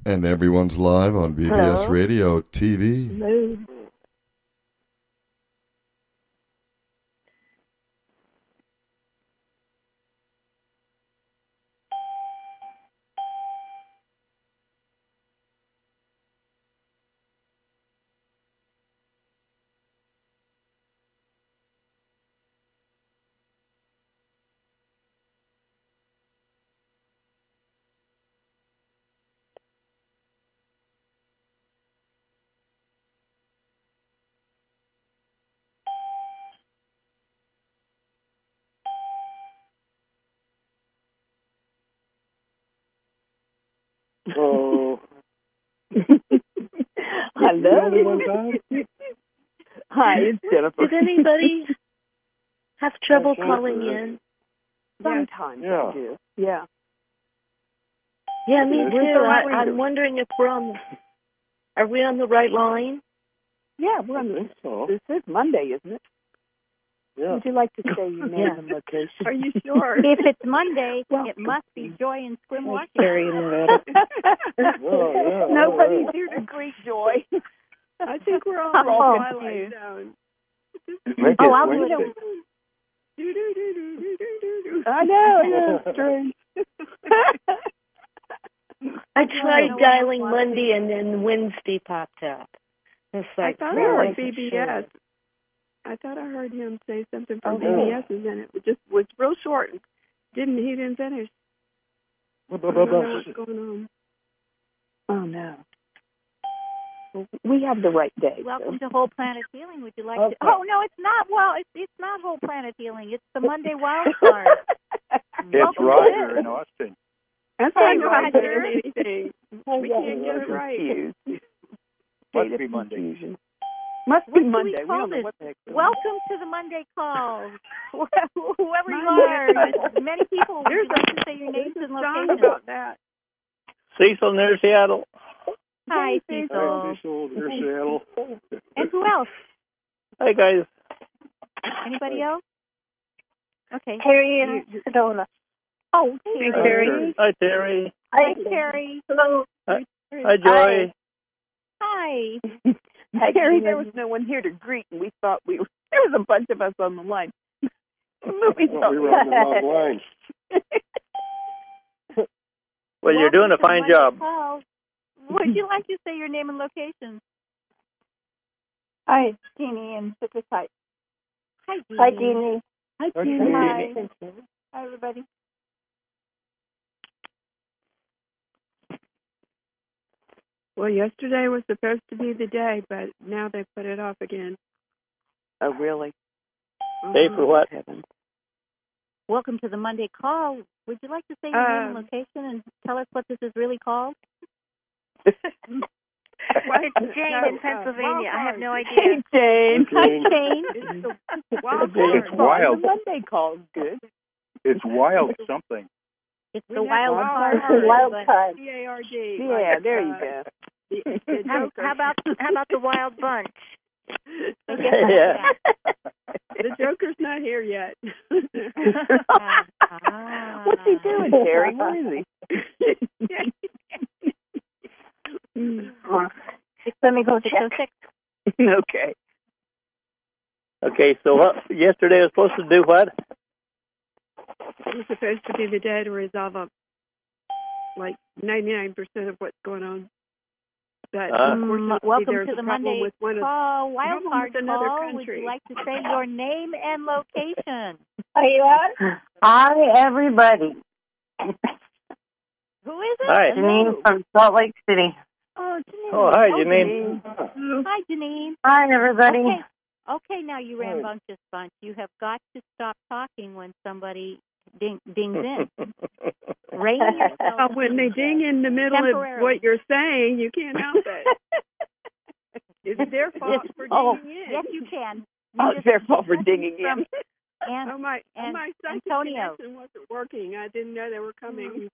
And everyone's live on BBS Hello? Radio TV. Hello. Oh. Hello. Hi, it's Jennifer. Did anybody have trouble calling in? Sometimes I do. Yeah. Yeah, me Where's too. the operator? I'm wondering if are we on the right line? Yeah, we're on this. This is Monday, isn't it? Yeah. Would you like to say your name and location? Are you sure? If it's Monday, Well, it must be Joy in Squimwash. Nobody's here to greet Joy. I think we're all Oh, Twilight Zone. Oh, I'll do it. I know, yeah, strange. I tried dialing Monday and then Wednesday popped up. It's I like, thought really? it was BBS. I thought I heard him say something from Oh. BBS, and then it was real short. He didn't finish. I don't know what's going on. Oh, no. Well, we have the right day. Welcome to Whole Planet Healing. Would you like to? Oh no, it's not. Well, it's not Whole Planet Healing. It's the Monday Wild Card. It's Roger in Austin. That's I right, don't Roger. hear anything. We can't get it right. Confused. Must State be of Monday. confusion. Must What be do we Monday. We call don't know this? what the heck. Welcome to the Monday calls. Whoever you Monday. are, many people. Would you like to say your names and Song locations? about that. Cecil near Seattle. Hi, Cecil. There's Seattle. And who else? Hi, guys. Anybody else? Okay. Terry and Sedona. Oh, Hey, Terry. Terry. Hi, Terry. Hi, Terry. Hello. Hi, Joy. Hi. Terry, there was no one here to greet, and we thought there was a bunch of us on the line. We were on the wrong line. Well, you're doing a Welcome to fine Monday job. Calls. Would you like to say your name and location? Hi, Jeannie in Citrus Heights. Hi, Jeannie. Hi, Jeannie. Hi, Hi, Jeannie. Jeannie. Hi, everybody. Well, yesterday was supposed to be the day, but now they put it off again. Oh, really? Hey, for what? Heaven. Welcome to the Monday call. Would you like to say your name and location and tell us what this is really called? It's Jane in Pennsylvania. I have no idea. Hey, Jane. Hi, Jane. It's the wild It's card. wild. The Monday call is good. It's wild something. It's We the have wild wild card. Wild but- card. C-A-R-D. Yeah, there you go. The How Joker. about the Wild Bunch? Yeah. The Joker's not here yet. What's he doing, Terry? Where is Let me go check. 606. he? Okay. Okay, so what? Yesterday was supposed to do what? It was supposed to be the day to resolve up like 99% of what's going on. But unfortunately, Welcome there's to a the problem Monday with one of call. Wild problem card with another call. Would country. you like to say your name and location? Are you on? Hi, everybody. Who is it? Hi. Janine from Salt Lake City. Oh, Janine. Oh, hi, Janine. Hi, Janine. Hi, everybody. Okay, now you rambunctious bunch. You have got to stop talking when somebody dings in. Rein yourself. when they ding in the middle of Temporarily. what you're saying, you can't help it. It's their fault for dinging in. Yes, you can. Oh, it's their fault for dinging in. And Oh, my psychic Antonio. connection wasn't working. I didn't know they were coming.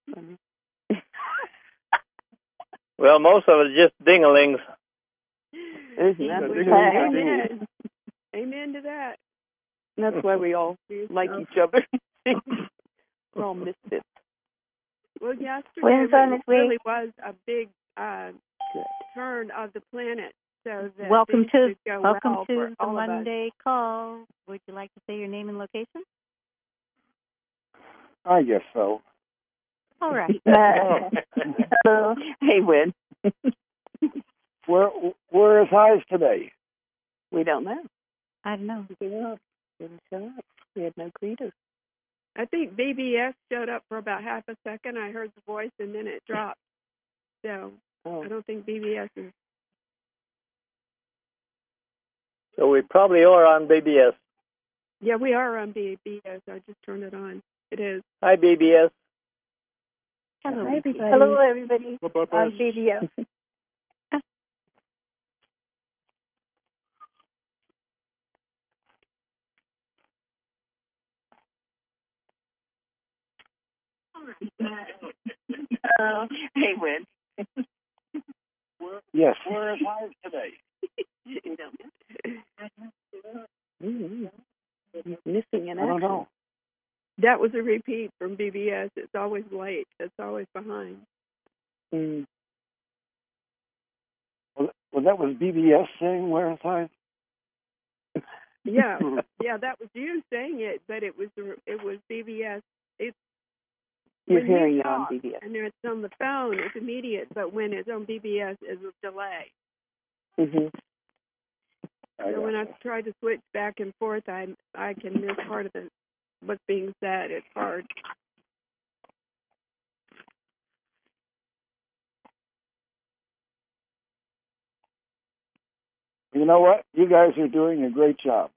Well, most of it is just dingalings. Isn't that the truth? Amen. Amen to that. That's why we all like each other. We're all misfits. Well, yesterday When's on this week? really was a big turn of the planet, so that Welcome things to could go well welcome for to the all of us. Monday call. Would you like to say your name and location? I guess so. All right. Hello. Hey, Win. Where is highs today? We don't know. I don't know. Didn't show up. We had no greeters. I think BBS showed up for about half a second. I heard the voice, and then it dropped. So I don't think BBS is. So we probably are on BBS. Yeah, we are on BBS. I just turned it on. It is. Hi, BBS. Hello, everybody. Hello, everybody. Bye-bye. On BBS. Hey, Win. Yes. Where is highs today? Missing in I don't action. know. That was a repeat from BBS. It's always late. It's always behind. Mm. Well, that was BBS saying where is highs? Yeah, yeah, that was you saying it, but it was BBS. It's You're when you hearing it talk on BBS. and it's on the phone. It's immediate, but when it's on BBS, it's a delay. Mm-hmm. So when I try to switch back and forth, I can miss part of it. What's being said, it's hard. You know what? You guys are doing a great job.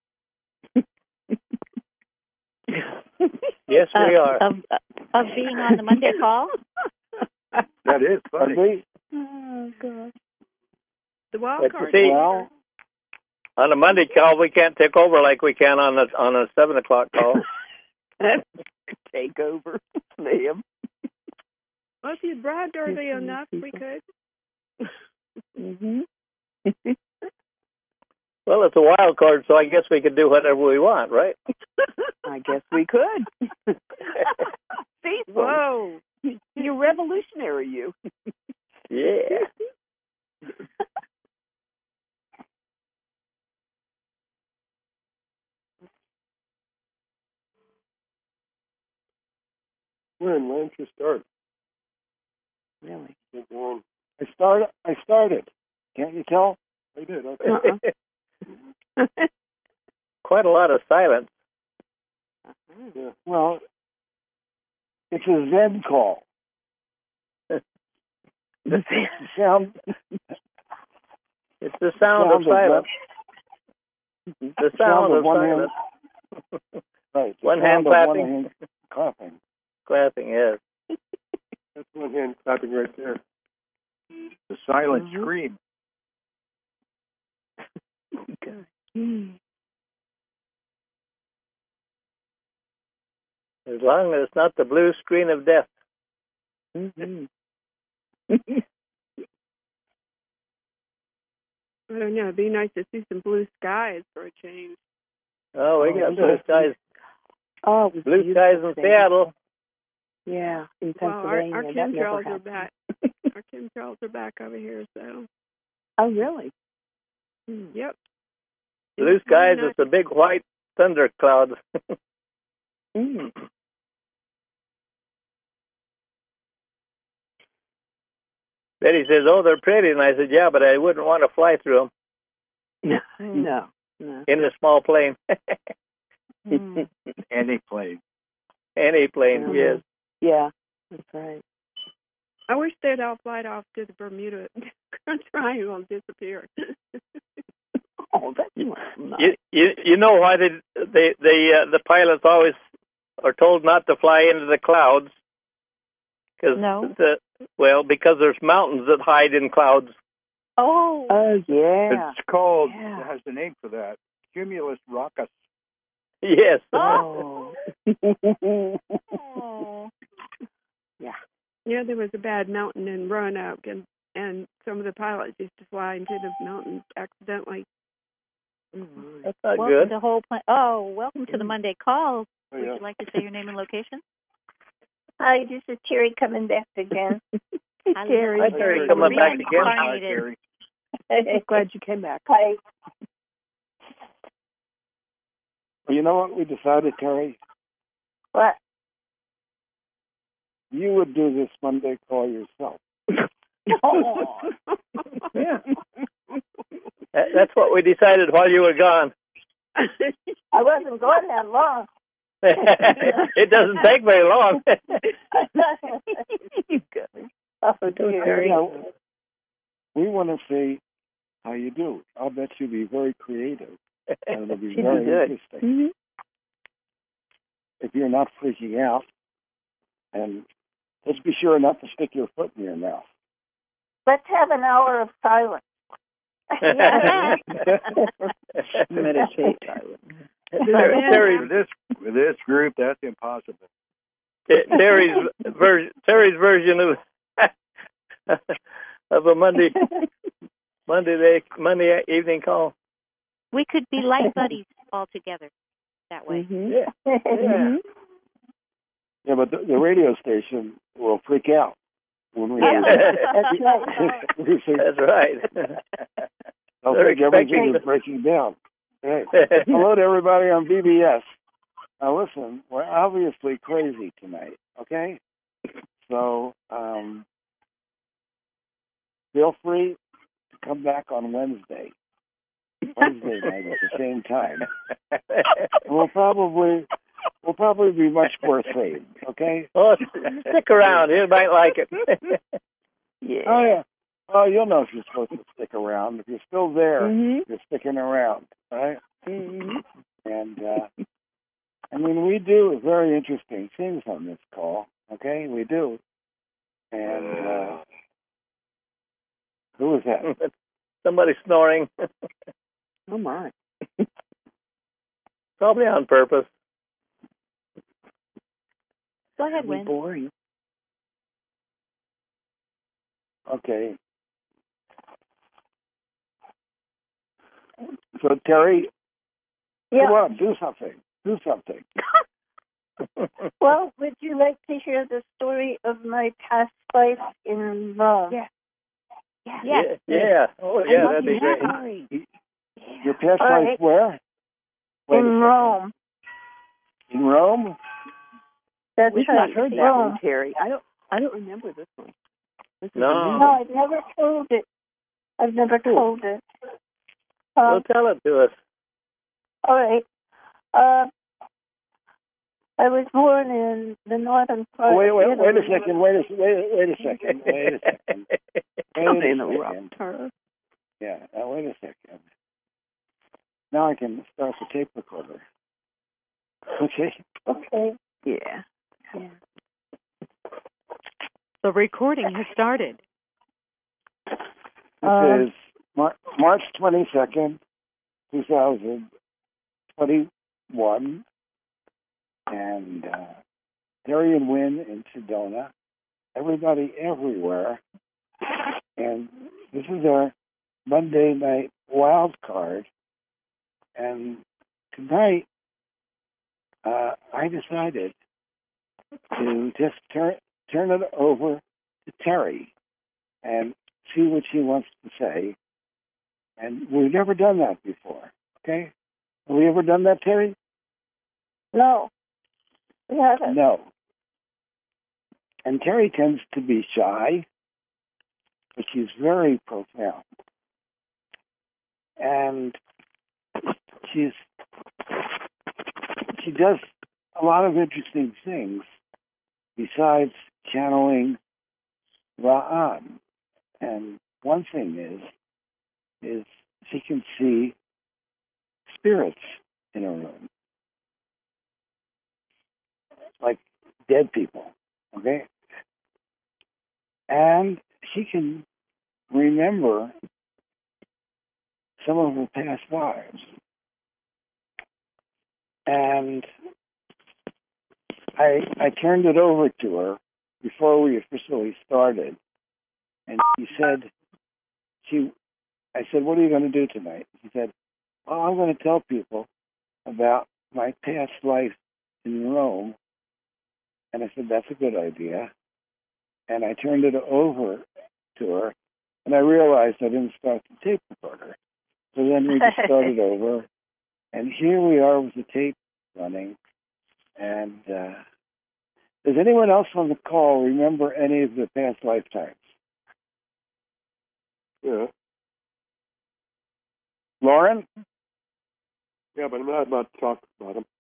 Yes, we are. Of being on the Monday call? That is funny. Oh, God. The wild Let's card. see. Well, On a Monday call, we can't take over like we can on a 7 o'clock call. Take over, Liam. Well, if you bragged early enough, we could. Mm-hmm. Well, it's a wild card, so I guess we could do whatever we want, right? I guess we could. See, Whoa. you're revolutionary, you. Yeah. when don't you start? Really? I started. Can't you tell? I did. Okay. Quite a lot of silence. Yeah. Well, it's a Zen call. Sound. It's the sound of silence. The sound of one silence. hand. Right. the One sound hand of clapping. One hand clapping. Clapping, yes. That's one hand clapping right there. The silent scream. As long as it's not the blue screen of death. Mm-hmm. I don't know. It'd be nice to see some blue skies for a change. Oh, we got blue skies. Oh, it was Blue beautiful skies in today. Seattle. Yeah, in Well, Pennsylvania. our that never chemtrails are happened. back. Our chemtrails are back over here, so. Oh, really? Yep. Blue It's skies, really it's a big white thunder cloud. Mm. Betty says, oh, they're pretty. And I said, yeah, but I wouldn't want to fly through them No. in a small plane. Any plane. Any plane, yes. Yeah, that's right. I wish they'd all fly off to the Bermuda Triangle and disappear. Oh, that's nice. You know why the pilots always are told not to fly into the clouds? No. Because there's mountains that hide in clouds. Oh, yeah. It's called, Yeah. it has a name for that, cumulus rockus. Yes. Oh. Yeah. Yeah, there was a bad mountain in Roanoke, and some of the pilots used to fly into the mountains accidentally. That's not Welcome good. to whole plan. Oh, welcome to the Monday call. Oh, Would yeah. you like to say your name and location? Hi, this is Terry coming back again. I Terry. love Hi, Terry. Terry. Coming back again. Reincarnated. Glad you came back. Hi. Well, you know what we decided, Terry? What? You would do this Monday call yourself. Yeah. That's what we decided while you were gone. I wasn't going that long. It doesn't take very long. Oh, Terry. You know, we want to see how you do. I'll bet you'll be very creative, and it'll be She'd very be good. interesting. Mm-hmm. If you're not freaking out, and just be sure not to stick your foot in your mouth. Let's have an hour of silence. Meditate. Terry's With this group, that's impossible. Terry's version of a Monday evening call. We could be light buddies all together that way. Mm-hmm. Yeah. Yeah, but the radio station will freak out when we. That's right. That's right. They'll They're think everything expecting- is breaking down. Hey, hello to everybody on BBS. Now listen, we're obviously crazy tonight, okay? So feel free to come back on Wednesday night at the same time. We'll probably be much more safe, okay? Well, stick around. You might like it. Yeah. Oh yeah. Oh, you'll know if you're supposed to stick around. If you're still there, Mhm. you're sticking around, right? Mm-hmm. And I mean, we do very interesting things on this call. Okay, we do. And who was that? Somebody snoring. Oh my. Probably on purpose. Go ahead, That'd be Win. boring. Okay. So Terry, Yeah. come on, do something. Do something. Well, would you like to hear the story of my past life in Rome? Yeah. Yeah. Oh, yeah. That'd be great. Sorry. Your past All life right. where? Wait a In second. Rome. In Rome? That's We've right. not heard that Rome. one, Terry. I don't remember this one. This is No. No, I've never told it. I've never told it. Well, tell it to us. All right. I was born in the northern part. Wait of a Italy. second. Wait a second. Don't interrupt her. Yeah, wait a second. Now I can start the tape recorder. Okay. Okay. Yeah. The recording has started. This is March 22nd, 2021, and Terry and Wynn in Sedona, everybody everywhere, and this is our Monday night wild card, and tonight I decided to just turn it over to Terry and see what she wants to say. And we've never done that before, okay? Have we ever done that, Terry? No. We haven't. No. And Terry tends to be shy, but she's very profound. And she does a lot of interesting things besides channeling Ra'an. And one thing is she can see spirits in a room, like dead people, okay? And she can remember some of her past lives. And I turned it over to her before we officially started, and she said, I said, what are you going to do tonight? She said, well, I'm going to tell people about my past life in Rome. And I said, that's a good idea. and I turned it over to her, and I realized I didn't start the tape recorder. So then we just started over, and here we are with the tape running. And does anyone else on the call remember any of the past lifetimes? Yeah. Lauren? Yeah, but I'm not about to talk about them.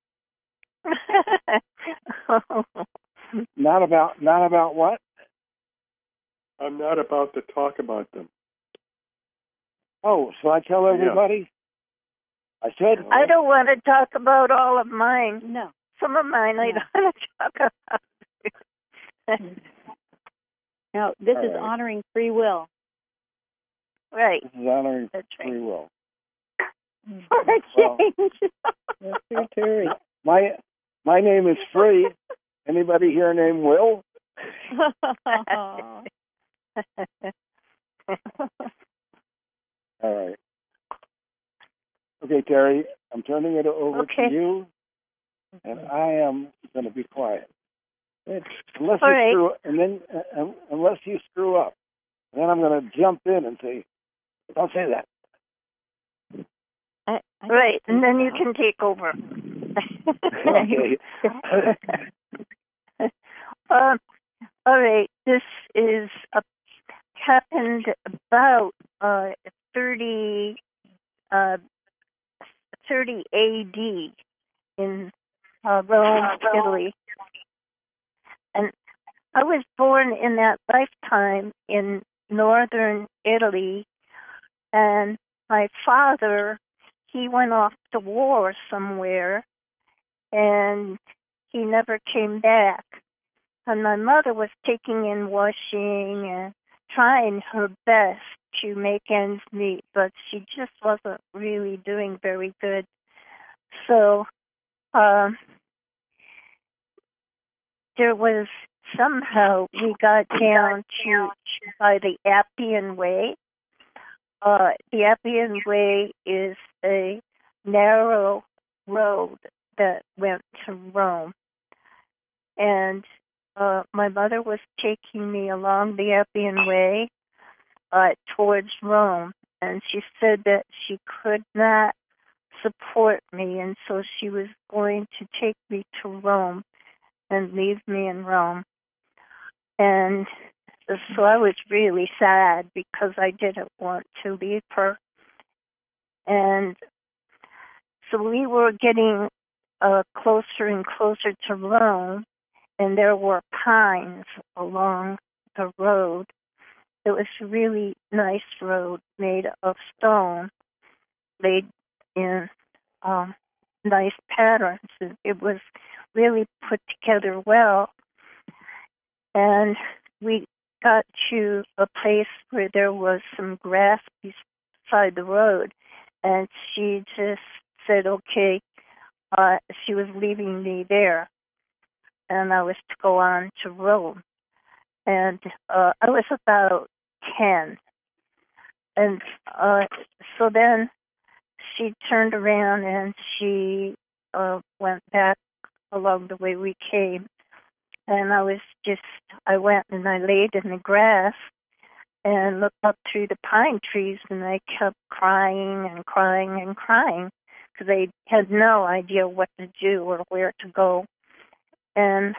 Not about what? I'm not about to talk about them. Oh, so I tell everybody? Yeah. I said... I don't want to talk about all of mine. No. Some of mine I don't want to talk about. No, this All is right. honoring free will. Right. This is honoring That's right. free will. For a Well, change. That's your Terry. My name is Free. Anybody here named Will? All right. Okay, Terry, I'm turning it over to you, and I am going to be quiet. Unless you screw up, then I'm going to jump in and say, "Don't say that." Right, and then you can take over. Okay. All right, this is happened about 30 AD in Rome, Italy. And I was born in that lifetime in northern Italy, and my father, he went off to war somewhere, and he never came back. And my mother was taking in washing and trying her best to make ends meet, but she just wasn't really doing very good. So there was somehow we got down to by the Appian Way. The Appian Way is a narrow road that went to Rome. And my mother was taking me along the Appian Way towards Rome. And she said that she could not support me, and so she was going to take me to Rome and leave me in Rome. And so I was really sad because I didn't want to leave her. And so we were getting closer and closer to Rome, and there were pines along the road. It was a really nice road made of stone, laid in nice patterns. It was really put together well. And we got to a place where there was some grass beside the road, and she just said, okay, she was leaving me there, and I was to go on to Rome. And I was about 10. And so then she turned around and she went back along the way we came. And I went and I laid in the grass and looked up through the pine trees, and I kept crying and crying and crying because I had no idea what to do or where to go. And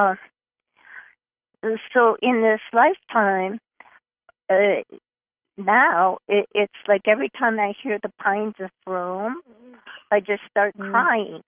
so in this lifetime, now it's like every time I hear the pines of Rome, I just start crying.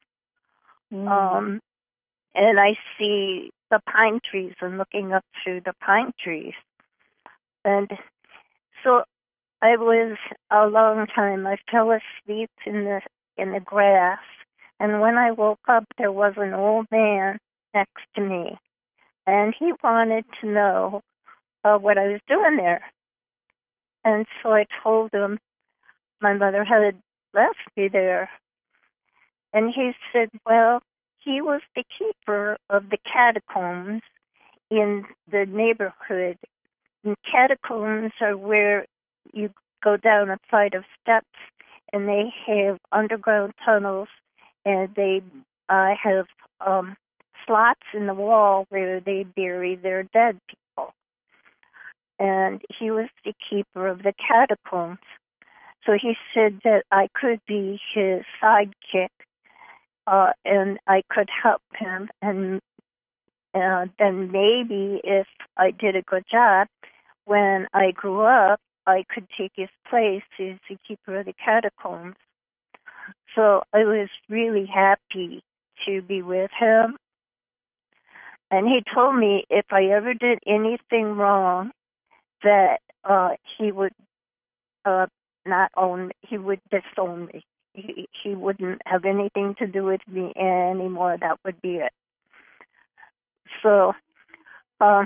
And I see the pine trees and looking up through the pine trees. And so I was a long time. I fell asleep in the grass, and when I woke up, there was an old man next to me, and he wanted to know what I was doing there. And so I told him my mother had left me there. And he said, well, he was the keeper of the catacombs in the neighborhood. And catacombs are where you go down a flight of steps, and they have underground tunnels, and they have slots in the wall where they bury their dead people. and he was the keeper of the catacombs. So he said that I could be his sidekick, and I could help him, and then maybe if I did a good job, when I grew up, I could take his place as the keeper of the catacombs. So I was really happy to be with him. And he told me if I ever did anything wrong, that he would not own me. He would disown me. He wouldn't have anything to do with me anymore. That would be it. So I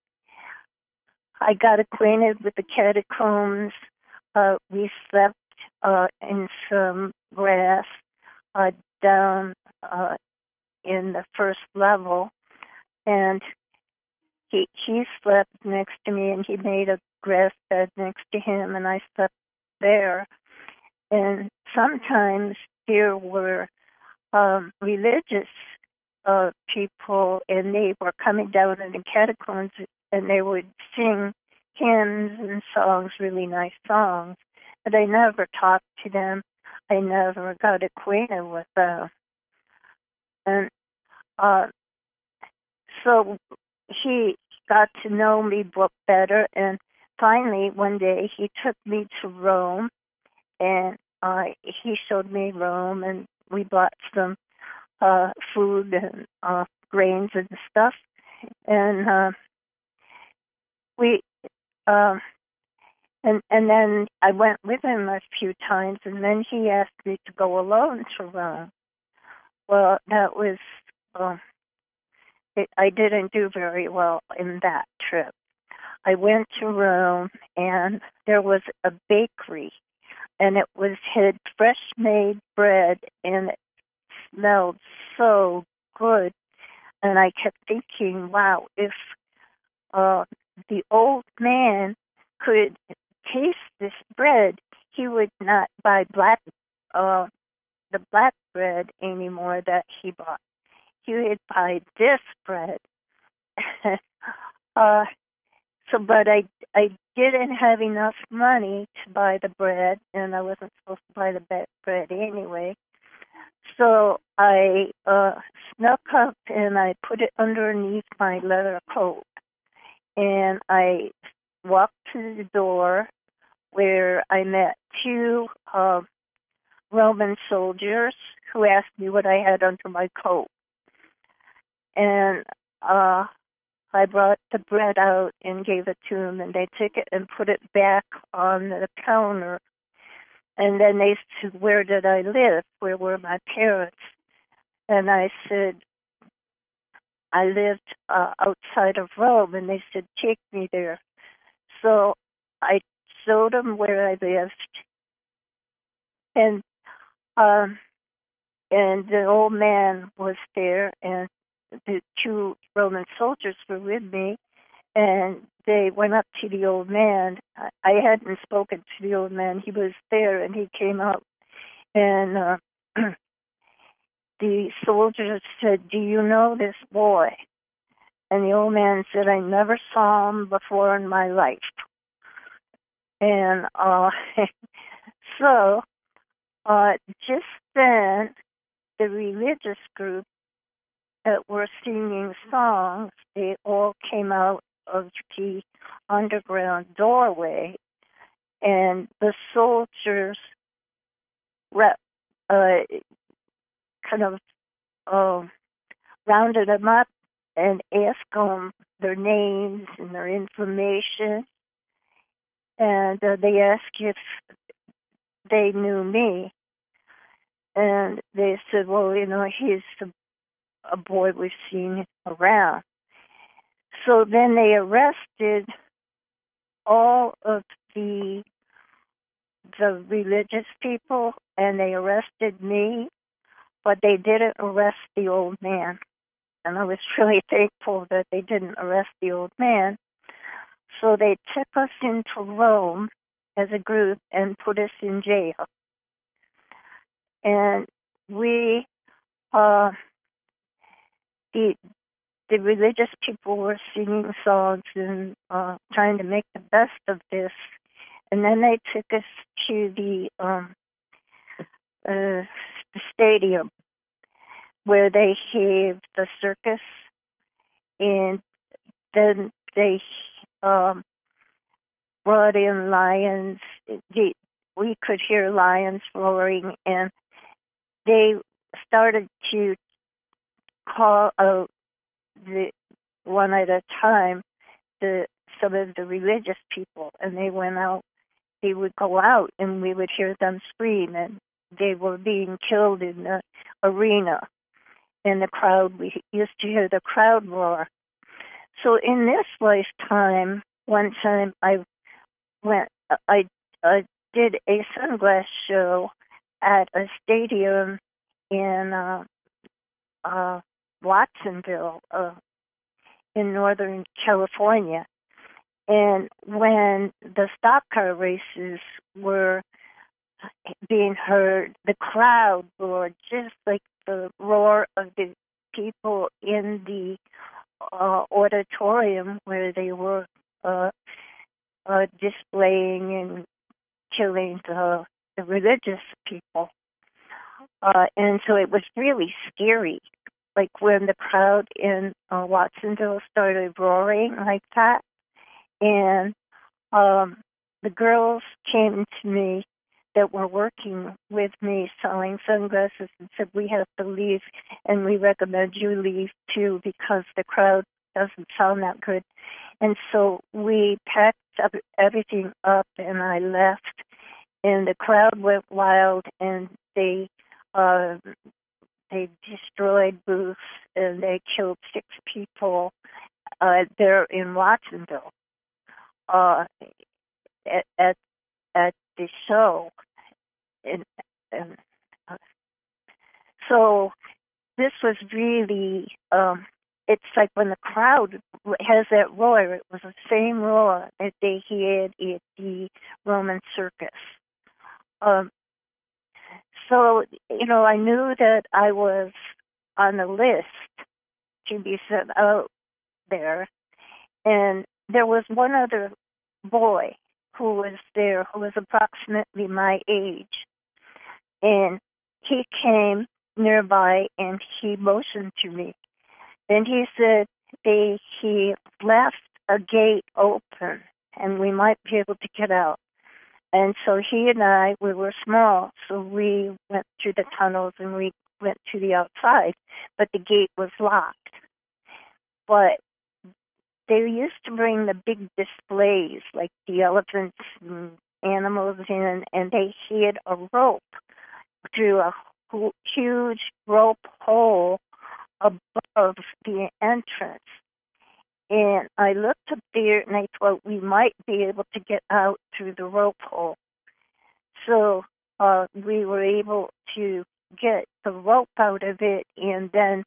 got acquainted with the catacombs. We slept in some grass down in the first level, and he slept next to me, and he made a grass bed next to him, and I slept there. And sometimes there were religious people, and they were coming down in the catacombs, and they would sing hymns and songs, really nice songs. But I never talked to them. I never got acquainted with them. And so he got to know me better, and finally one day he took me to Rome, and he showed me Rome, and we bought some food and grains and stuff, and we and then I went with him a few times, and then he asked me to go alone to Rome. Well, that was I didn't do very well in that trip. I went to Rome, and there was a bakery, and it had fresh-made bread, and it smelled so good. And I kept thinking, wow, if the old man could taste this bread, he would not buy the black bread anymore that he bought. He would buy this bread. But I didn't have enough money to buy the bread, and I wasn't supposed to buy the bread anyway. So I snuck up and I put it underneath my leather coat. And I walked to the door where I met two Roman soldiers who asked me what I had under my coat. And I brought the bread out and gave it to them, and they took it and put it back on the counter. And then they said, where did I live? Where were my parents? And I said, I lived outside of Rome. And they said, take me there. So I showed them where I lived. And the old man was there, and the two Roman soldiers were with me, and they went up to the old man. I hadn't spoken to the old man. He was there, and he came up, and the soldiers said, do you know this boy? And the old man said, I never saw him before in my life. And so just then, the religious group that were singing songs, they all came out of the underground doorway, and the soldiers kind of rounded them up and asked them their names and their information, and they asked if they knew me, and they said, well, he's a boy we've seen around. So then they arrested all of the religious people, and they arrested me, but they didn't arrest the old man. And I was really thankful that they didn't arrest the old man. So they took us into Rome as a group and put us in jail. And we, the religious people were singing songs and trying to make the best of this. And then they took us to the stadium where they have the circus, and then they brought in lions. We could hear lions roaring, and they started to call out one at a time some of the religious people, and they went out. They would go out, and we would hear them scream, and they were being killed in the arena. And the crowd, we used to hear the crowd roar. So in this lifetime, one time I did a sunglass show at a stadium in Watsonville, in Northern California. And when the stock car races were being heard, the crowd roared just like the roar of the people in the auditorium where they were displaying and killing the religious people. And so it was really scary, like when the crowd in Watsonville started roaring like that. And the girls came to me that were working with me selling sunglasses and said, we have to leave, and we recommend you leave too because the crowd doesn't sound that good. And so we packed up everything up, and I left, and the crowd went wild, and they destroyed booths, and they killed 6 people there in Watsonville at the show. And so this was really, it's like when the crowd has that roar, it was the same roar that they had at the Roman circus. So, I knew that I was on the list to be sent out there. And there was one other boy who was there, who was approximately my age. And he came nearby and he motioned to me. And he said he left a gate open and we might be able to get out. And so he and I, we were small, so we went through the tunnels and we went to the outside, but the gate was locked. But they used to bring the big displays, like the elephants and animals in, and they had a rope through a huge rope hole above the entrance. And I looked up there, and I thought we might be able to get out through the rope hole. So we were able to get the rope out of it, and then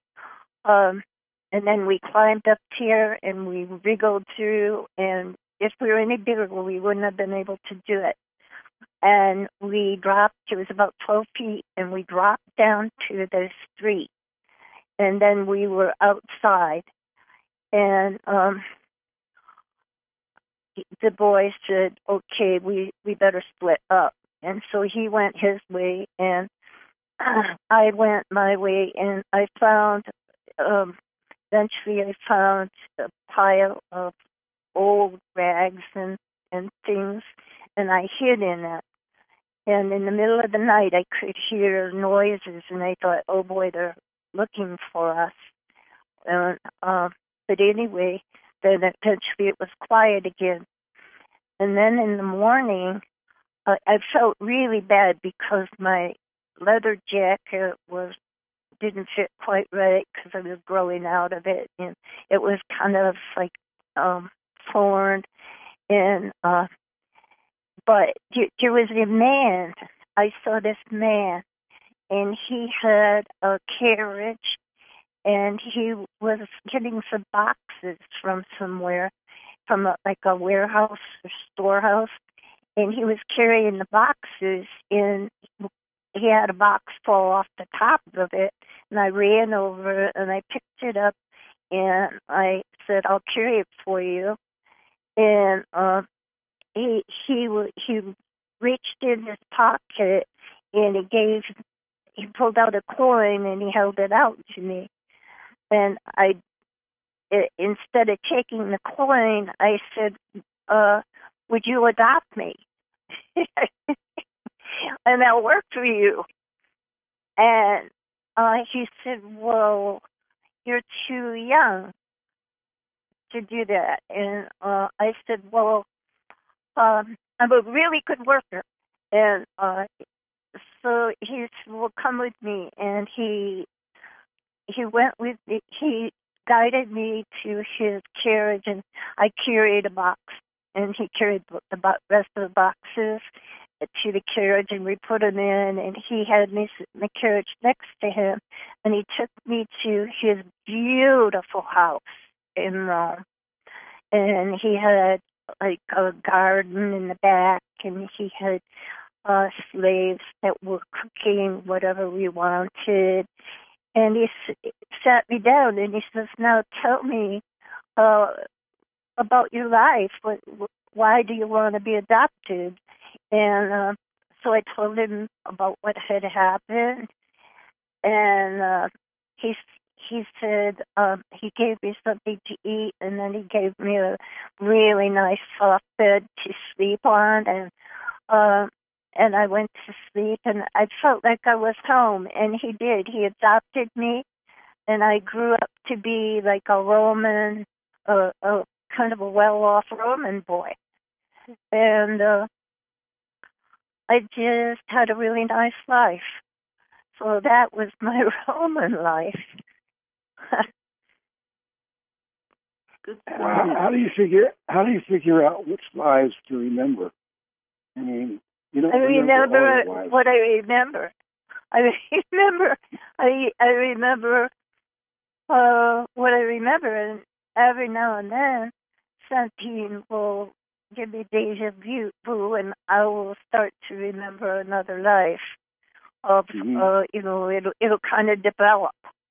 we climbed up here, and we wriggled through. And if we were any bigger, we wouldn't have been able to do it. And we dropped. It was about 12 feet, and we dropped down to the street. And then we were outside. And the boy said, okay, we better split up. And so he went his way, and I went my way, and I found, eventually I found a pile of old rags and things, and I hid in it. And in the middle of the night, I could hear noises, and I thought, oh boy, they're looking for us. And but anyway, then eventually it was quiet again. And then in the morning, I felt really bad because my leather jacket didn't fit quite right because I was growing out of it, and it was kind of like torn. And but there was a man. I saw this man, and he had a carriage. And he was getting some boxes from somewhere, from a warehouse or storehouse. And he was carrying the boxes, and he had a box fall off the top of it. And I ran over and I picked it up, and I said, I'll carry it for you. And he reached in his pocket and he pulled out a coin and he held it out to me. And instead of taking the coin, I said, would you adopt me? And I'll work for you. And he said, well, you're too young to do that. And I said, well, I'm a really good worker. And so he said, well, come with me. And he went with me. He guided me to his carriage, and I carried a box. And he carried the rest of the boxes to the carriage, and we put them in, and he had me sit in the carriage next to him, and he took me to his beautiful house in Rome. And he had like a garden in the back, and he had slaves that were cooking whatever we wanted. And he sat me down, and he says, now tell me about your life. Why do you want to be adopted? And so I told him about what had happened. And he said he gave me something to eat, and then he gave me a really nice soft bed to sleep on. And I went to sleep, and I felt like I was home. And he did. He adopted me, and I grew up to be like a Roman, a kind of a well-off Roman boy. And I just had a really nice life. So that was my Roman life. How do you figure out which lives to remember? I mean, you don't remember what I remember. I remember what I remember, and every now and then something will give me deja vu, and I will start to remember another life. It'll kind of develop.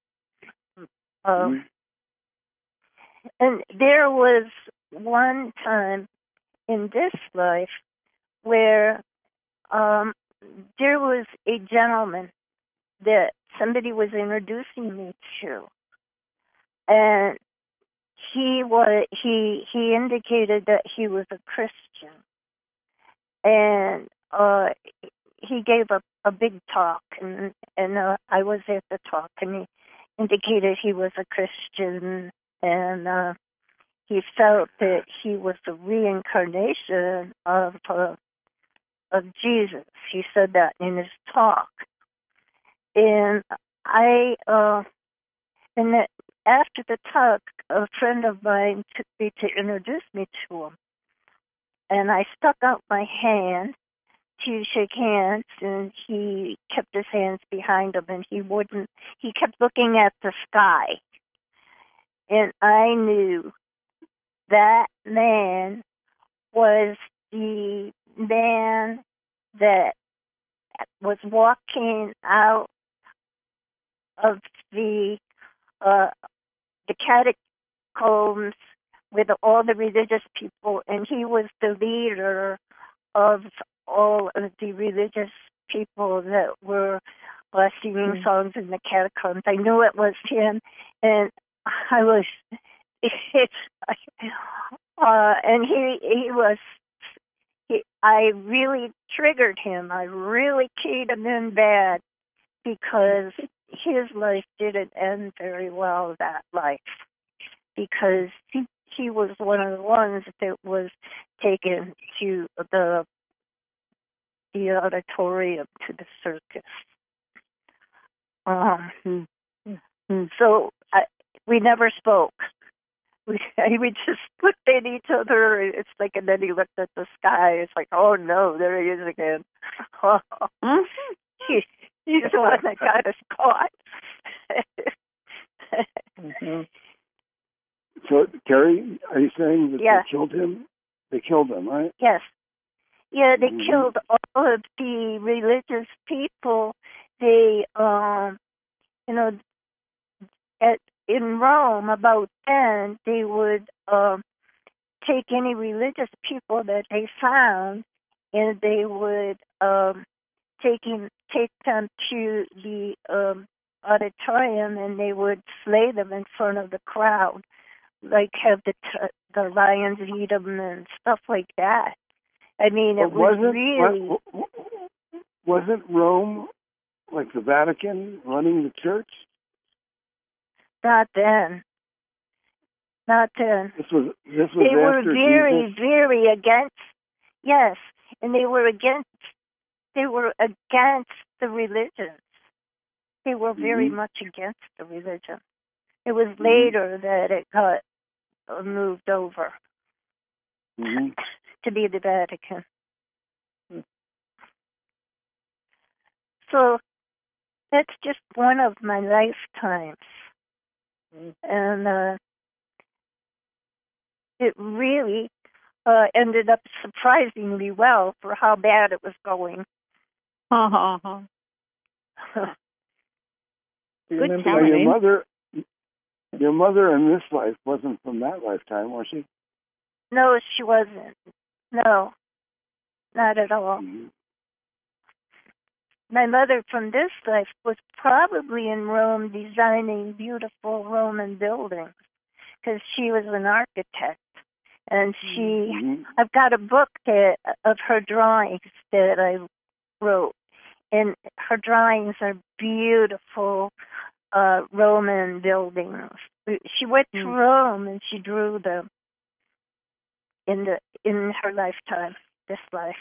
And there was one time in this life where there was a gentleman that somebody was introducing me to, and he indicated that he was a Christian, and he gave a big talk, and I was at the talk, and he indicated he was a Christian, and he felt that he was the reincarnation of Jesus. He said that in his talk, and after the talk, a friend of mine took me to introduce me to him, and I stuck out my hand to shake hands, and he kept his hands behind him, and he kept looking at the sky. And I knew that man was the man that was walking out of the catacombs with all the religious people, and he was the leader of all of the religious people that were singing songs in the catacombs. I knew it was him, and I really triggered him. I really keyed him in bad, because his life didn't end very well, that life, because he was one of the ones that was taken to the auditorium, to the circus. So we never spoke. We just looked at each other. It's like, and then he looked at the sky. It's like, oh no, there he is again. He's the one that got us caught. So, Terry, are you saying that they killed him? They killed him, right? Yes. Yeah, they killed all of the religious people. They, in Rome, about then, they would take any religious people that they found, and they would take them to the auditorium, and they would slay them in front of the crowd, like have the lions eat them and stuff like that. I mean, it was really... Wasn't Rome, like the Vatican, running the church? Not then. Not then. This was they were after very, Jesus? very against, yes, and they were against the religions. They were very much against the religion. It was later that it got moved over to be the Vatican. So that's just one of my lifetimes. And it really ended up surprisingly well for how bad it was going. Good telling. Your mother in this life wasn't from that lifetime, was she? No, she wasn't. No, not at all. My mother from this life was probably in Rome designing beautiful Roman buildings because she was an architect. And I've got a book of her drawings that I wrote. And her drawings are beautiful Roman buildings. She went to Rome and she drew them in her lifetime, this life.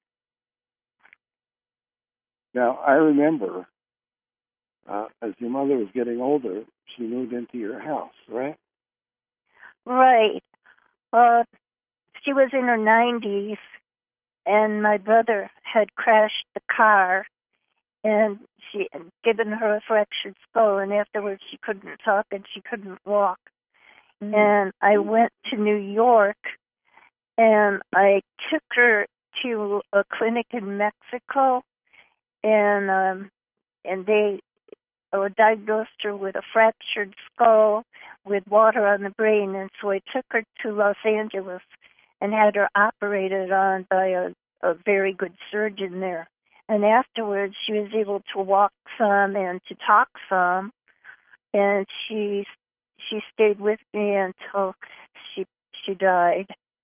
Now, I remember as your mother was getting older, she moved into your house, right? Right. She was in her 90s, and my brother had crashed the car, and she had given her a fractured skull, and afterwards she couldn't talk and she couldn't walk. And I went to New York, and I took her to a clinic in Mexico, and they diagnosed her with a fractured skull with water on the brain, and so I took her to Los Angeles and had her operated on by a very good surgeon there. And afterwards, she was able to walk some and to talk some, and she stayed with me until she died.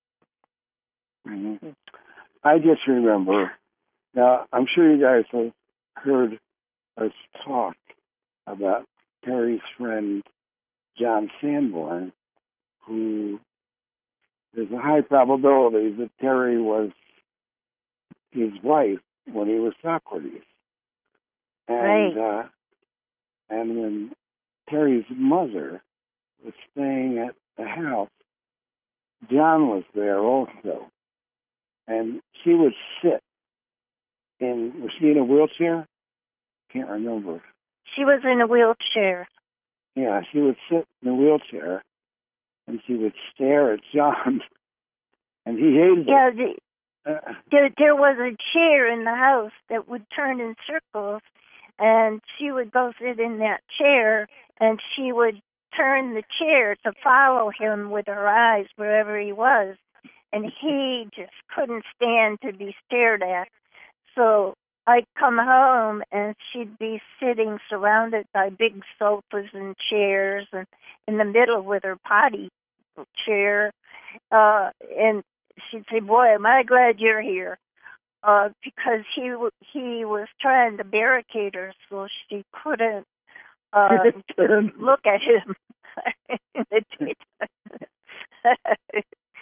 I just remember. Now, I'm sure you guys have heard us talk about Terry's friend John Sanborn, who there's a high probability that Terry was his wife when he was Socrates. And, and when Terry's mother was staying at the house, John was there also. And she would sit was she in a wheelchair? Can't remember. She was in a wheelchair. Yeah, she would sit in a wheelchair, and she would stare at John, and he hated it. There was a chair in the house that would turn in circles, and she would go sit in that chair, and she would turn the chair to follow him with her eyes wherever he was, and he just couldn't stand to be stared at. So I'd come home, and she'd be sitting surrounded by big sofas and chairs, and in the middle with her potty chair, and she'd say, "Boy, am I glad you're here," because he was trying to barricade her so she couldn't look at him in the daytime.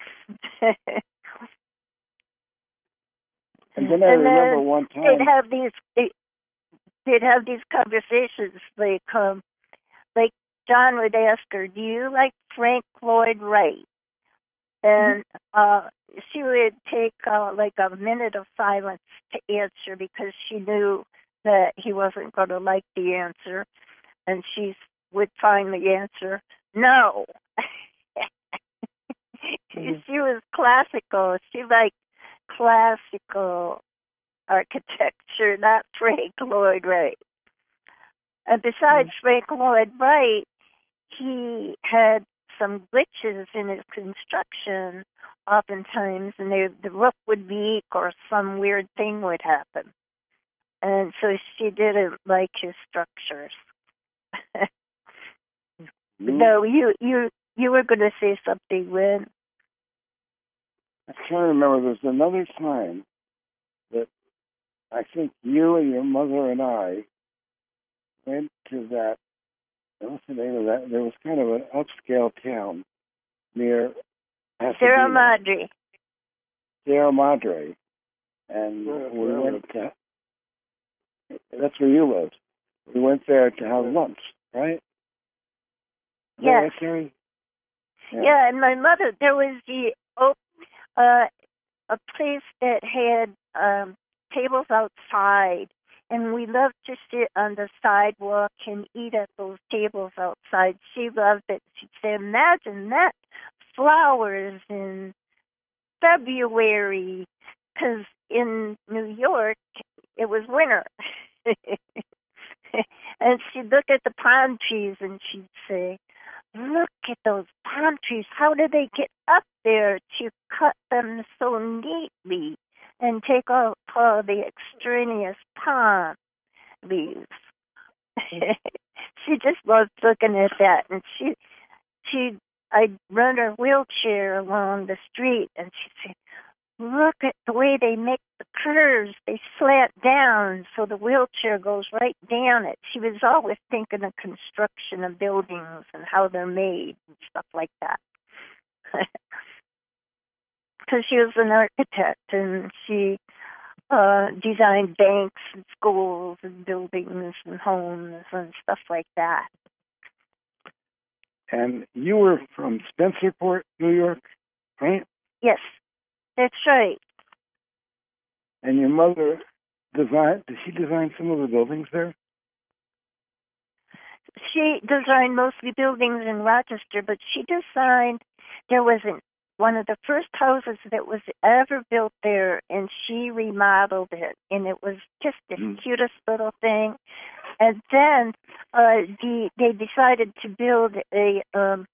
And then I remember one time they'd have these conversations. Like John would ask her, "Do you like Frank Lloyd Wright?" And she would take like a minute of silence to answer because she knew that he wasn't going to like the answer, and she would finally answer, "No." She was classical. She liked classical architecture, not Frank Lloyd Wright. And besides Frank Lloyd Wright, he had some glitches in his construction oftentimes, and the roof would leak or some weird thing would happen. And so she didn't like his structures. No, you were going to say something, Lynn. I can't remember. There's another time that I think you and your mother and I went to that. What's the name of that? There was kind of an upscale town near Sierra Madre. Sierra Madre. And we went to, that's where you lived. We went there to have lunch, right? Yes. Yeah, and my mother, there was a place that had tables outside, and we loved to sit on the sidewalk and eat at those tables outside. She loved it. She'd say, imagine that, flowers in February, because in New York, it was winter. And she'd look at the palm trees and she'd say, look at those palm trees. How do they get up there to cut them so neatly and take off all the extraneous palm leaves? She just loved looking at that. And I'd run her wheelchair along the street and she'd say, look at the way they make the curves. They slant down so the wheelchair goes right down it. She was always thinking of construction of buildings and how they're made and stuff like that. Because she was an architect and she designed banks and schools and buildings and homes and stuff like that. And you were from Spencerport, New York, right? Yes. That's right. And your mother did she design some of the buildings there? She designed mostly buildings in Rochester, but there was one of the first houses that was ever built there, and she remodeled it, and it was just the cutest little thing. And then they decided to build a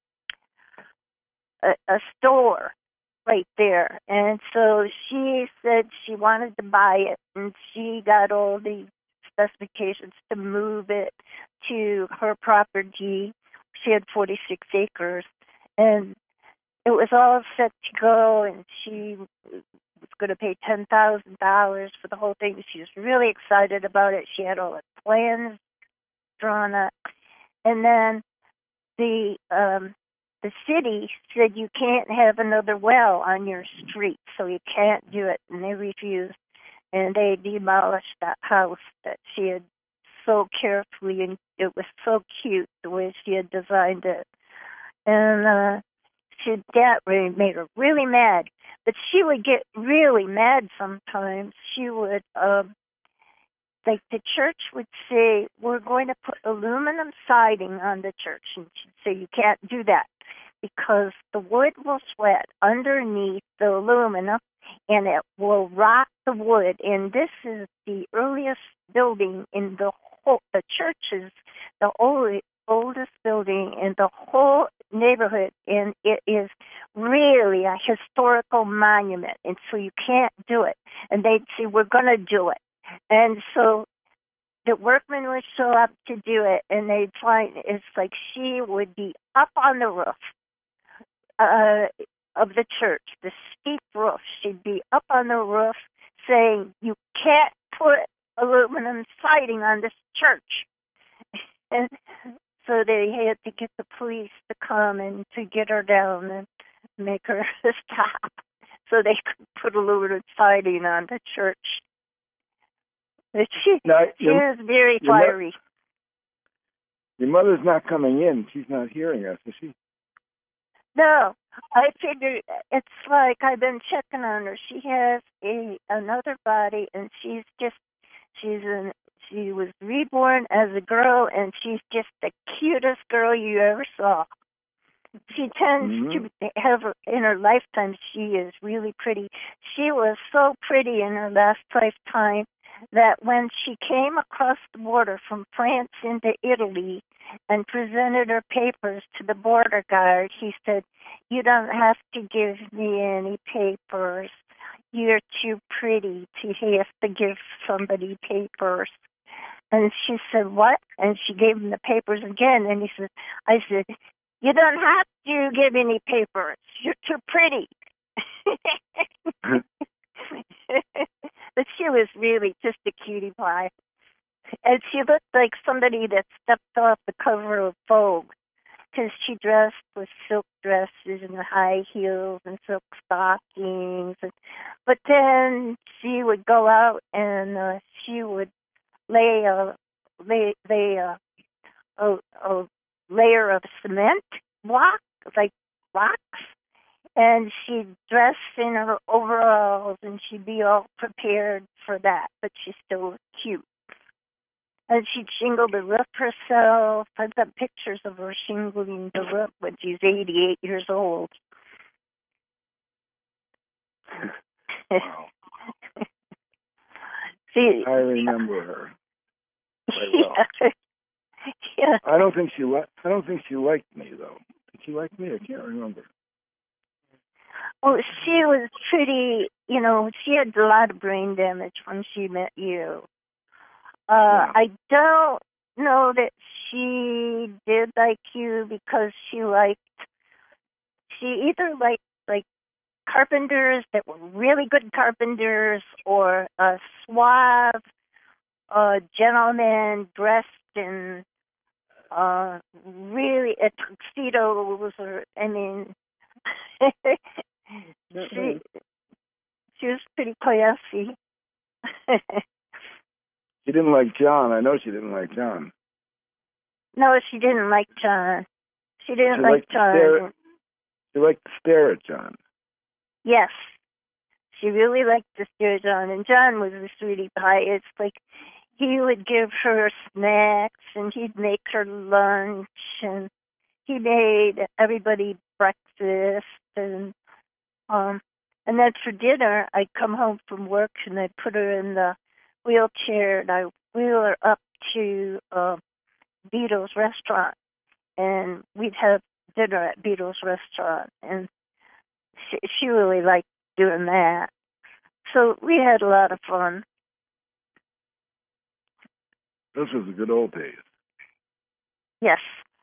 store right there. And so she said she wanted to buy it, and she got all the specifications to move it to her property. She had 46 acres, and it was all set to go, and she was going to pay $10,000 for the whole thing. She was really excited about it. She had all the plans drawn up. And then the city said you can't have another well on your street, so you can't do it, and they refused. And they demolished that house that she had so carefully, and it was so cute the way she had designed it. And that really made her really mad. But she would get really mad sometimes. She would, like the church would say, we're going to put aluminum siding on the church. And she'd say, you can't do that because the wood will sweat underneath the aluminum and it will rot the wood. And this is the earliest building in the church is the oldest building in the whole neighborhood, and it is really a historical monument, and so you can't do it. And they'd say, we're going to do it. And so the workmen would show up to do it, and they'd find it's like she would be up on the roof of the church, the steep roof. She'd be up on the roof saying, you can't put aluminum siding on this church. And so they had to get the police to come and to get her down and make her stop so they could put aluminum siding on the church. But she is very fiery. Your mother's not coming in. She's not hearing us, is she? No, I figured it's like I've been checking on her. She has another body, and she was reborn as a girl, and she's just the cutest girl you ever saw. She tends to have, in her lifetime, she is really pretty. She was so pretty in her last lifetime that when she came across the border from France into Italy and presented her papers to the border guard, he said, "You don't have to give me any papers. You're too pretty to have to give somebody papers." And she said, "What?" And she gave him the papers again. And he said, I said, "You don't have to give any papers. You're too pretty." But she was really just a cutie pie. And she looked like somebody that stepped off the cover of Vogue, because she dressed with silk dresses and high heels and silk stockings. But then she would go out and she would lay a layer of cement block, like rocks, and she'd dress in her overalls and she'd be all prepared for that, but she still looked cute. And she'd shingle the roof herself. I've got pictures of her shingling the roof when she's 88 years old. Wow. See, I remember her quite well. Yeah. I don't think she liked me though. Did she like me? I can't remember. Oh, she was pretty. She had a lot of brain damage when she met you. Yeah. I don't know that she did like you because she either liked like carpenters that were really good carpenters, or a suave gentleman dressed in really tuxedos, or she was pretty classy. She didn't like John. I know she didn't like John. No, she didn't like John. She didn't like John. She liked to stare at John. Yes. She really liked to stare at John. And John was a sweetie pie. It's like he would give her snacks and he'd make her lunch, and he made everybody breakfast, and then for dinner I'd come home from work and I'd put her in the wheelchair and I'd wheel her up to Beatles restaurant, and we'd have dinner at Beatles restaurant, and she really liked doing that. So we had a lot of fun. This was the good old days. Yes.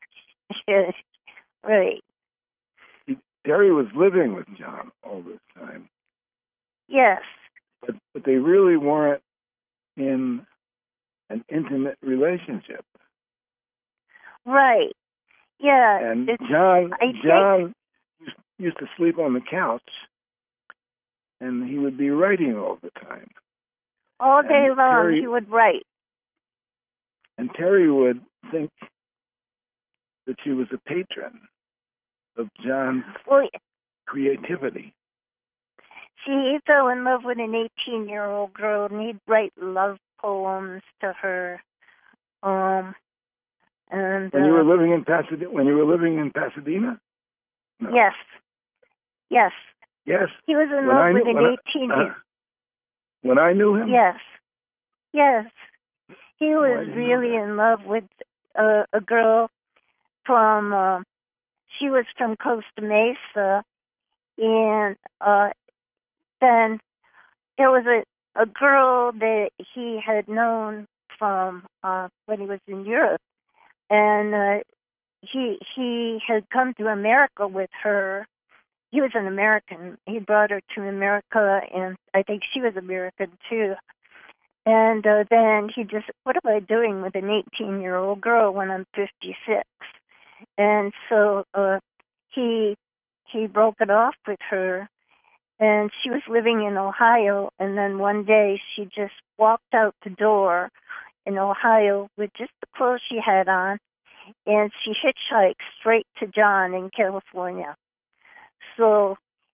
Right. Terry was living with John all this time. Yes. But they really weren't in an intimate relationship. Right. Yeah. And John used to sleep on the couch, and he would be writing all the time. All day long he would write. And Terry would think that she was a patron of John's creativity. He fell in love with an 18-year-old girl, and he'd write love poems to her. And when you were living in Pasadena? No. Yes. Yes. Yes. He was in love with an 18-year-old. When I knew him? Yes. Yes. He was really in love with a girl from, she was from Costa Mesa, and then there was a girl that he had known from when he was in Europe, and he had come to America with her. He was an American. He brought her to America, and I think she was American too. And then he just, what am I doing with an 18-year-old girl when I'm 56? And so he broke it off with her, and she was living in Ohio. And then one day she just walked out the door in Ohio with just the clothes she had on, and she hitchhiked straight to John in California. So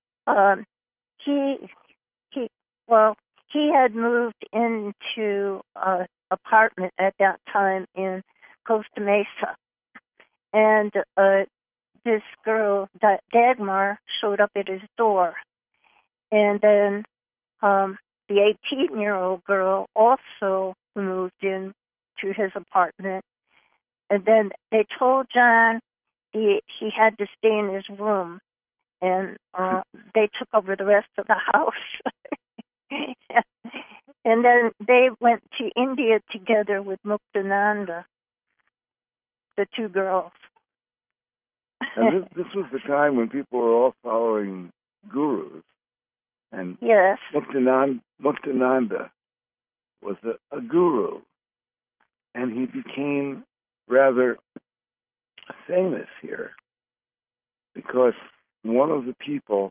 he had moved into an apartment at that time in Costa Mesa. And this girl, Dagmar, showed up at his door. And then the 18-year-old girl also moved in to his apartment. And then they told John he had to stay in his room. And they took over the rest of the house. And then they went to India together with Muktananda, the two girls. And this was the time when people were all following gurus. And yes. Muktananda was a guru. And he became rather famous here because one of the people,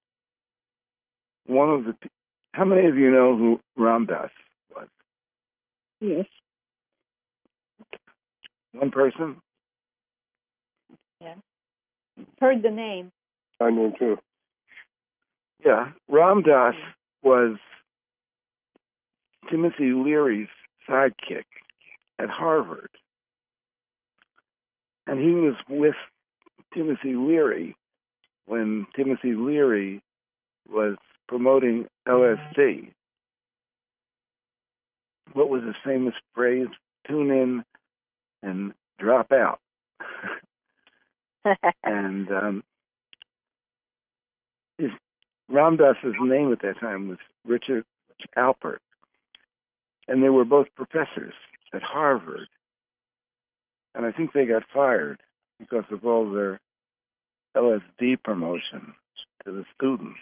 how many of you know who Ram Dass was? Yes. One person? Yeah. Heard the name. I know too. Yeah. Ram Dass was Timothy Leary's sidekick at Harvard. And he was with Timothy Leary when Timothy Leary was promoting LSD. What was his famous phrase? Tune in and drop out. And Ram Dass's name at that time was Richard Alpert. And they were both professors at Harvard. And I think they got fired because of all their LSD promotion to the students.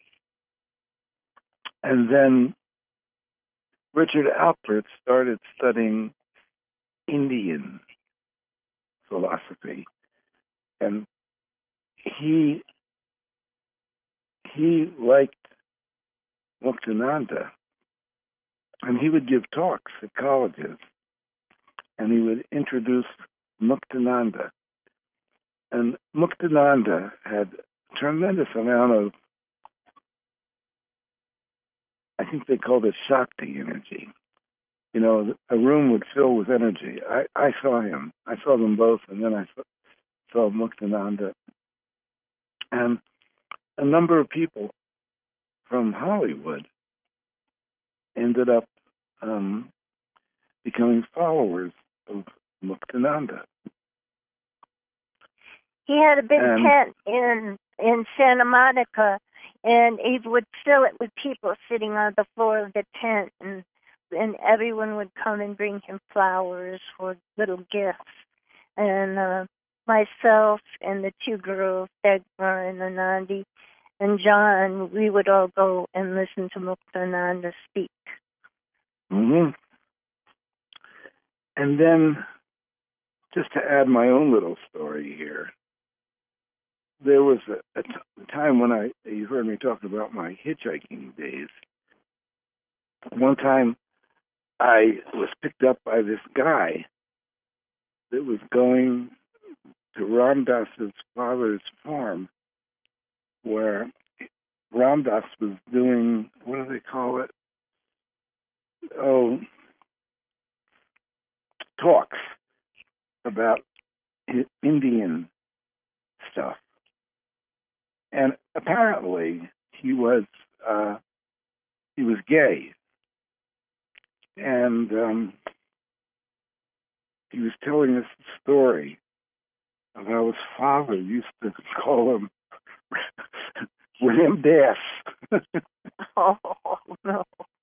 And then Richard Alpert started studying Indian philosophy. And he liked Muktananda. And he would give talks at colleges. And he would introduce Muktananda. And Muktananda had a tremendous amount of, I think they called it Shakti energy. You know, a room would fill with energy. I saw him. I saw them both, and then I saw Muktananda. And a number of people from Hollywood ended up becoming followers of Muktananda. He had a big tent in Santa Monica, and he would fill it with people sitting on the floor of the tent, and everyone would come and bring him flowers or little gifts. And myself and the two girls, Dagmar and Anandi, and John, we would all go and listen to Muktananda speak. Mm-hmm. And then, just to add my own little story here, there was a time when you heard me talk about my hitchhiking days. One time, I was picked up by this guy that was going to Ram Dass's father's farm, where Ram Dass was doing, what do they call it? Talks about Indian stuff. And apparently he was gay. And he was telling us the story of how his father used to call him Ram Dass. Oh, no.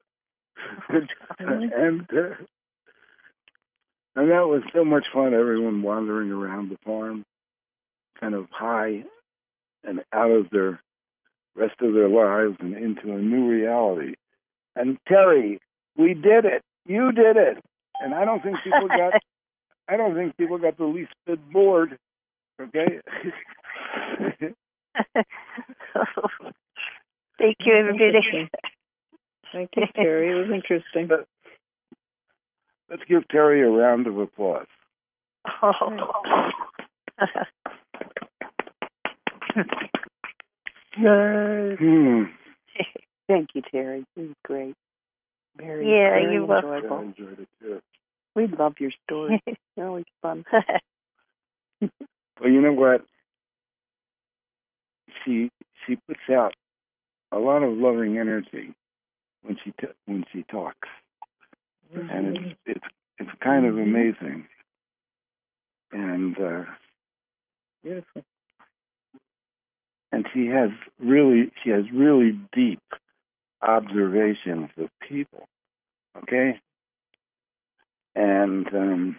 And that was so much fun, everyone wandering around the farm, kind of high and out of their rest of their lives and into a new reality. And Terry, we did it. You did it. And I don't think people got the least bit bored. Okay? Thank you, everybody. Thank you, Terry. It was interesting. Let's give Terry a round of applause. Thank you, Terry. It was great. Very, yeah, very you enjoyable. I enjoyed it too. We love your stories. They're always fun. Well, you know what? She puts out a lot of loving energy, when she talks, and it's kind of amazing. And beautiful. And she has really deep observations of people. Okay? And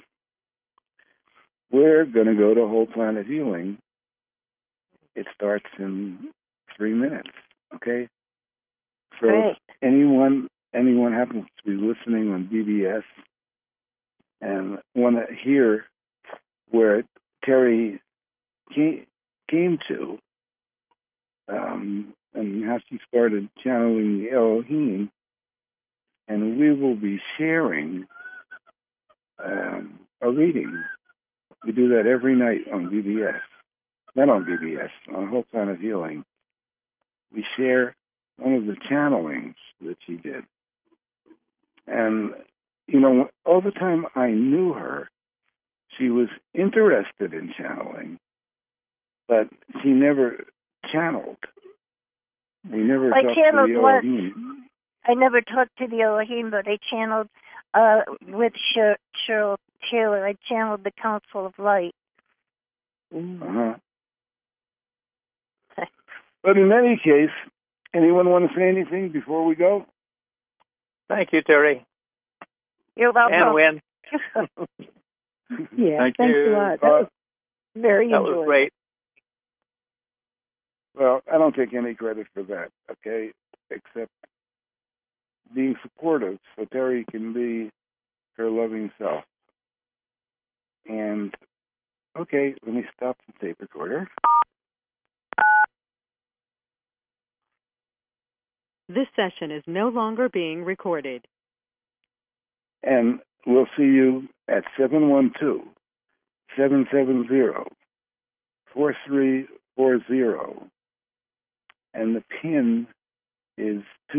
we're going to go to Whole Planet Healing. It starts in 3 minutes. Okay? So if anyone happens to be listening on BBS and want to hear where Terry came to, and how she started channeling the Elohim, and we will be sharing a reading. We do that every night on BBS. Not on BBS, on Whole Planet Healing. We share one of the channelings that she did. And, you know, all the time I knew her, she was interested in channeling, but she never channeled. We never talked to the Elohim. I never talked to the Elohim, but I channeled with Cheryl Taylor. I channeled the Council of Light. Uh-huh. But in any case, anyone want to say anything before we go? Thank you, Terry. You're welcome. And Win. Yeah, Thank thanks you. a lot. That was very That enjoyable. was great. Well, I don't take any credit for that, okay, except being supportive so Terry can be her loving self. And, okay, let me stop the tape recorder. This session is no longer being recorded. And we'll see you at 712-770-4340. And the PIN is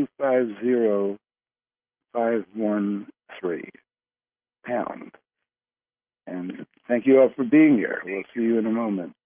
250513 pound. And thank you all for being here. We'll see you in a moment.